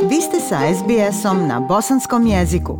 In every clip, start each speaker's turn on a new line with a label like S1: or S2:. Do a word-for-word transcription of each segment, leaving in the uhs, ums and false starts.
S1: Vi ste sa es be esom na bosanskom jeziku.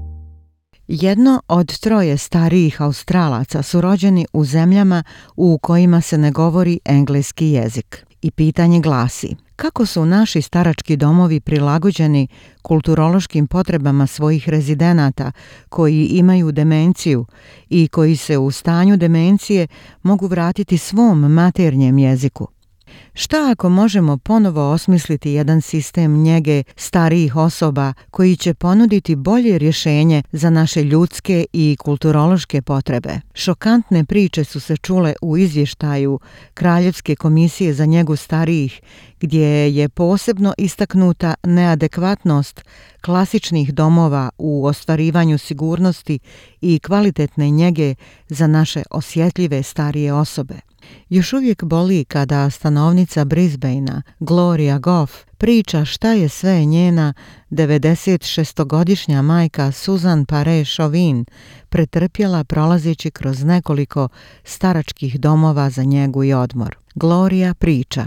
S2: Jedno od troje starijih Australaca su rođeni u zemljama u kojima se ne govori engleski jezik. I pitanje glasi: kako su naši starački domovi prilagođeni kulturološkim potrebama svojih rezidenata koji imaju demenciju i koji se u stanju demencije mogu vratiti svom maternjem jeziku? Šta ako možemo ponovo osmisliti jedan sistem njege starijih osoba koji će ponuditi bolje rješenje za naše ljudske i kulturološke potrebe? Šokantne priče su se čule u izvještaju Kraljevske komisije za njegu starijih, gdje je posebno istaknuta neadekvatnost klasičnih domova u ostvarivanju sigurnosti i kvalitetne njege za naše osjetljive starije osobe. Još uvijek boli kada stanovnica Brisbanea, Gloria Goff, priča šta je sve njena devedesetšestogodišnja majka Susan Paré-Chauvin pretrpjela prolazeći kroz nekoliko staračkih domova za njegu i odmor. Gloria priča: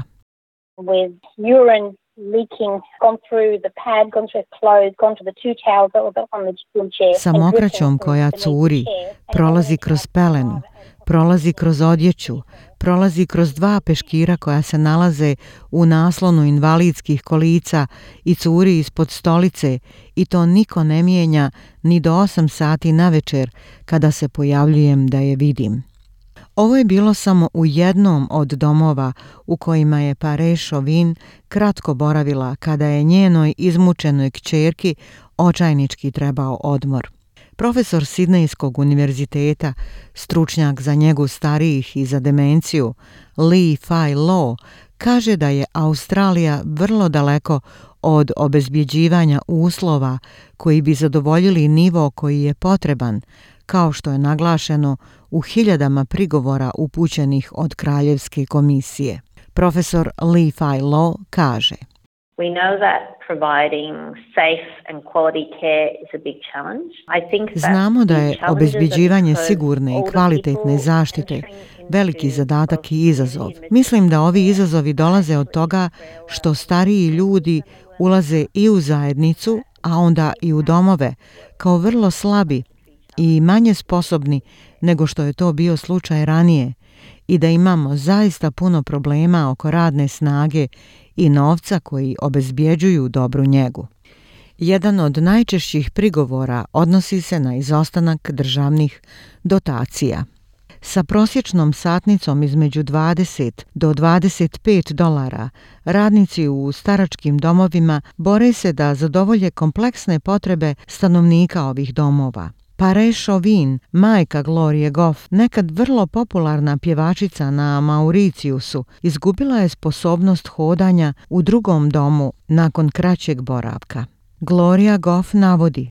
S3: With urine leaking, gone through the pad, gone through clothes, gone to the two towels that were on the wheelchair.
S2: Sa mokraćom koja curi, prolazi kroz pelenu, prolazi kroz odjeću, prolazi kroz dva peškira koja se nalaze u naslonu invalidskih kolica i curi ispod stolice, i to niko ne mijenja ni do osam sati navečer kada se pojavljujem da je vidim. Ovo je bilo samo u jednom od domova u kojima je Paré-Chauvin kratko boravila kada je njenoj izmučenoj kćerki očajnički trebao odmor. Profesor Sidnejskog univerziteta, stručnjak za njegu starijih i za demenciju, Lee Fai Law, kaže da je Australija vrlo daleko od obezbjeđivanja uslova koji bi zadovoljili nivo koji je potreban, kao što je naglašeno u hiljadama prigovora upućenih od Kraljevske komisije. Profesor Lee Fai Law kaže:
S4: We know that providing safe and quality care is a big challenge. I think that
S2: Znamo da je obezbjeđivanje sigurne i kvalitetne zaštite veliki zadatak i izazov. Mislim da ovi izazovi dolaze od toga što stariji ljudi ulaze i u zajednicu, a onda i u domove, kao vrlo slabi i manje sposobni nego što je to bio slučaj ranije, i da imamo zaista puno problema oko radne snage i novca koji obezbjeđuju dobru njegu. Jedan od najčešćih prigovora odnosi se na izostanak državnih dotacija. Sa prosječnom satnicom između dvadeset do dvadeset pet dolara, radnici u staračkim domovima bore se da zadovolje kompleksne potrebe stanovnika ovih domova. Paré-Chauvin, majka Glorie Goff, nekad vrlo popularna pjevačica na Mauriciusu, izgubila je sposobnost hodanja u drugom domu nakon kraćeg boravka. Gloria Goff navodi: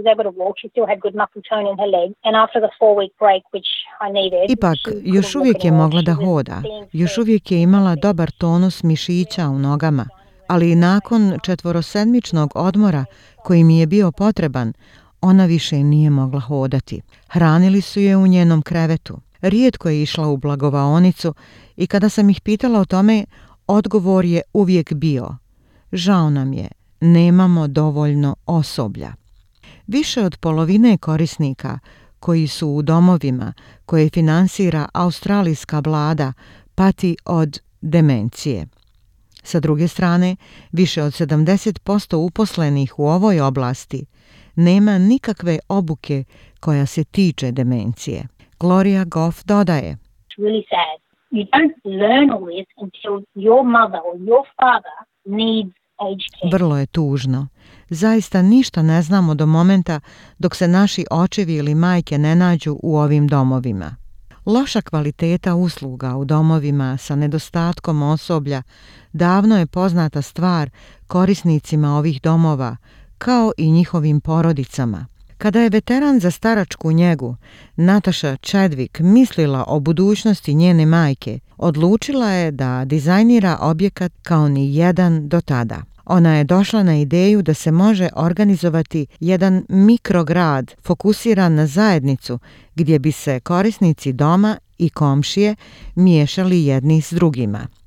S2: Ipak, još uvijek je mogla da hoda, još uvijek je imala dobar tonus mišića u nogama, ali nakon četvorosedmičnog odmora koji mi je bio potreban, ona više nije mogla hodati. Hranili su je u njenom krevetu. Rijetko je išla u blagovaonicu i kada sam ih pitala o tome, odgovor je uvijek bio: žao nam je, nemamo dovoljno osoblja. Više od polovine korisnika koji su u domovima koje finansira australijska vlada pati od demencije. Sa druge strane, više od sedamdeset posto uposlenih u ovoj oblasti nema nikakve obuke koja se tiče demencije. Gloria Goff dodaje:
S3: really sad. You don't learn all this until your mother or your father needs aged care.
S2: Vrlo je tužno. Zaista ništa ne znamo do momenta dok se naši očevi ili majke ne nađu u ovim domovima. Loša kvaliteta usluga u domovima sa nedostatkom osoblja davno je poznata stvar korisnicima ovih domova, kao i njihovim porodicama. Kada je veteran za staračku njegu, Natasha Chadwick, mislila o budućnosti njene majke, odlučila je da dizajnira objekat kao ni jedan do tada. Ona je došla na ideju da se može organizovati jedan mikrograd fokusiran na zajednicu gdje bi se korisnici doma i komšije miješali jedni s drugima.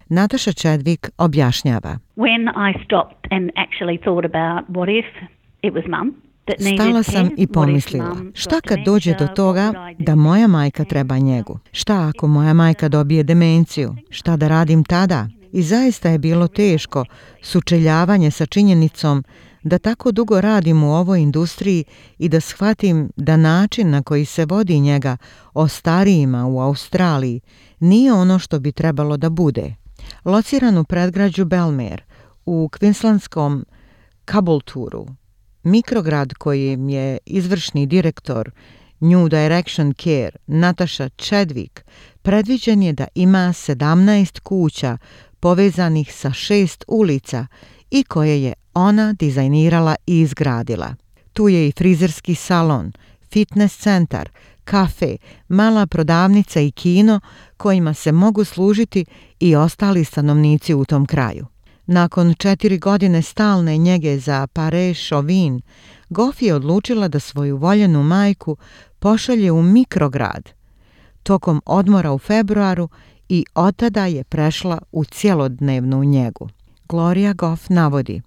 S2: Nataša Chadwick objašnjava.
S5: When I stopped and actually thought about what if it was mum.
S2: Stala sam i pomislila, šta kad dođe do toga da moja majka treba njegu? Šta ako moja majka dobije demenciju? Šta da radim tada? I zaista je bilo teško sučeljavanje sa činjenicom da tako dugo radim u ovoj industriji i da shvatim da način na koji se vodi njega o starijima u Australiji nije ono što bi trebalo da bude. Lociran u predgrađu Belmare, u Queenslandskom Caboolture, mikrograd kojim je izvršni direktor New Direction Care Nataša Chadwick, predviđen je da ima sedamnaest kuća povezanih sa šest ulica i koje je ona dizajnirala i izgradila. Tu je i frizerski salon, fitness centar, kafe, mala prodavnica i kino kojima se mogu služiti i ostali stanovnici u tom kraju. Nakon četiri godine stalne njege za Pare Chauvin, Goff je odlučila da svoju voljenu majku pošalje u mikrograd tokom odmora u februaru i od tada je prešla u cjelodnevnu njegu. Gloria Goff navodi.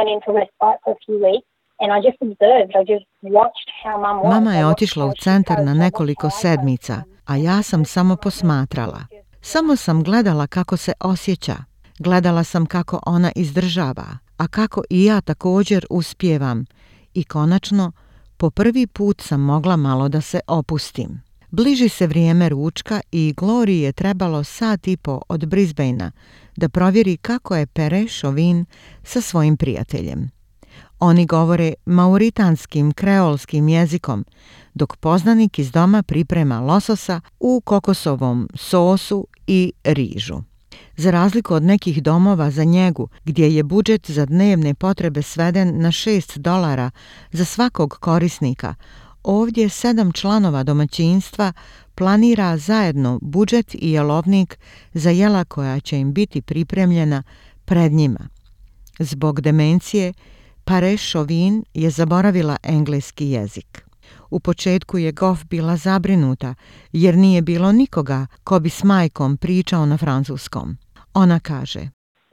S2: Mama je otišla u centar na nekoliko sedmica, a ja sam samo posmatrala. Samo sam gledala kako se osjeća. Gledala sam kako ona izdržava, a kako i ja također uspijevam. I konačno, po prvi put sam mogla malo da se opustim. Bliži se vrijeme ručka i Gloriji je trebalo sat i po od Brisbanea da provjeri kako je Pere Chauvin sa svojim prijateljem. Oni govore mauritanskim kreolskim jezikom, dok poznanik iz doma priprema lososa u kokosovom sosu i rižu. Za razliku od nekih domova za njegu, gdje je budžet za dnevne potrebe sveden na šest dolara za svakog korisnika, ovdje sedam članova domaćinstva planira zajedno budžet i jelovnik za jela koja će im biti pripremljena pred njima. Zbog demencije, Pare Chauvin je zaboravila engleski jezik. U početku je Goff bila zabrinuta jer nije bilo nikoga ko bi s majkom pričao na francuskom. Ona kaže: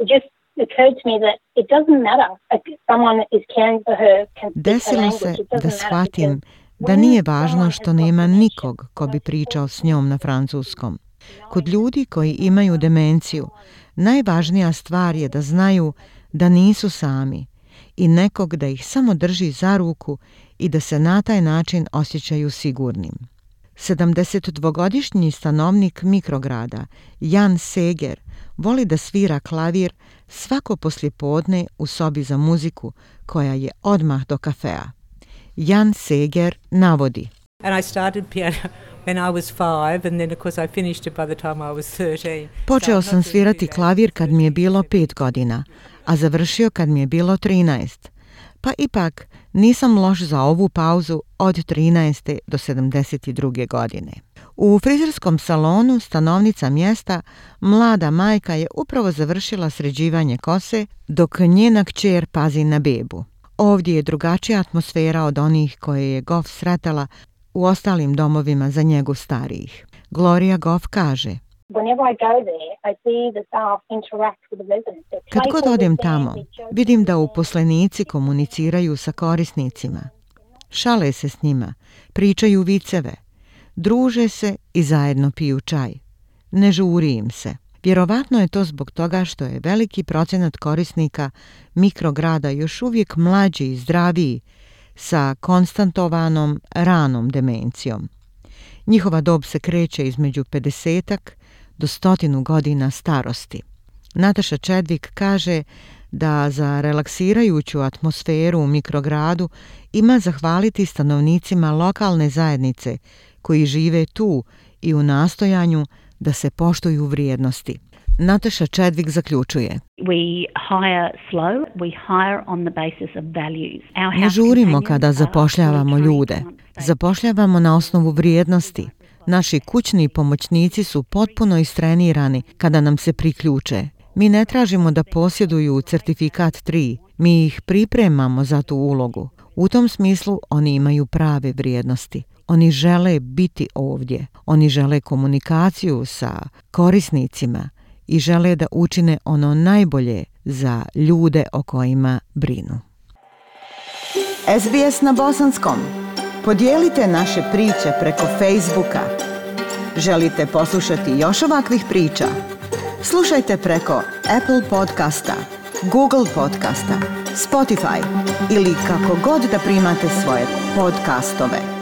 S2: Desilo se da shvatim da nije važno što nema nikog ko bi pričao s njom na francuskom. Kod ljudi koji imaju demenciju, najvažnija stvar je da znaju da nisu sami i nekog da ih samo drži za ruku i da se na taj način osjećaju sigurnim. sedamdesetdvogodišnji stanovnik mikrograda Jan Seger voli da svira klavir svako poslijepodne u sobi za muziku koja je odmah do kafea. Jan Seger navodi. Počeo sam svirati klavir kad mi je bilo pet godina, a završio kad mi je bilo trinaest. Pa ipak nisam loš za ovu pauzu od trinaeste do sedamdeset druge godine. U frizerskom salonu stanovnica mjesta, mlada majka je upravo završila sređivanje kose dok njena kćer pazi na bebu. Ovdje je drugačija atmosfera od onih koje je Goff sretala u ostalim domovima za njegu starijih. Gloria Goff kaže: Kad god odem tamo, vidim da uposlenici komuniciraju sa korisnicima. Šale se s njima, pričaju viceve, druže se i zajedno piju čaj. Ne žuri im se. Vjerovatno je to zbog toga što je veliki procenat korisnika mikrograda još uvijek mlađi i zdraviji sa konstantovanom ranom demencijom. Njihova dob se kreće između pedesetak do stotinu godina starosti. Nataša Chadwick kaže da za relaksirajuću atmosferu u mikrogradu ima zahvaliti stanovnicima lokalne zajednice koji žive tu i u nastojanju da se poštuju vrijednosti. Nataša Chadwick zaključuje: Ne žurimo kada zapošljavamo ljude. Zapošljavamo na osnovu vrijednosti. Naši kućni pomoćnici su potpuno istrenirani kada nam se priključe. Mi ne tražimo da posjeduju certifikat tri, mi ih pripremamo za tu ulogu. U tom smislu oni imaju prave vrijednosti. Oni žele biti ovdje. Oni žele komunikaciju sa korisnicima i žele da učine ono najbolje za ljude o kojima brinu.
S1: S B S na bosanskom. Podijelite naše priče preko Facebooka. Želite poslušati još ovakvih priča? Slušajte preko Apple podcasta, Google podcasta, Spotify ili kako god da primate svoje podcastove.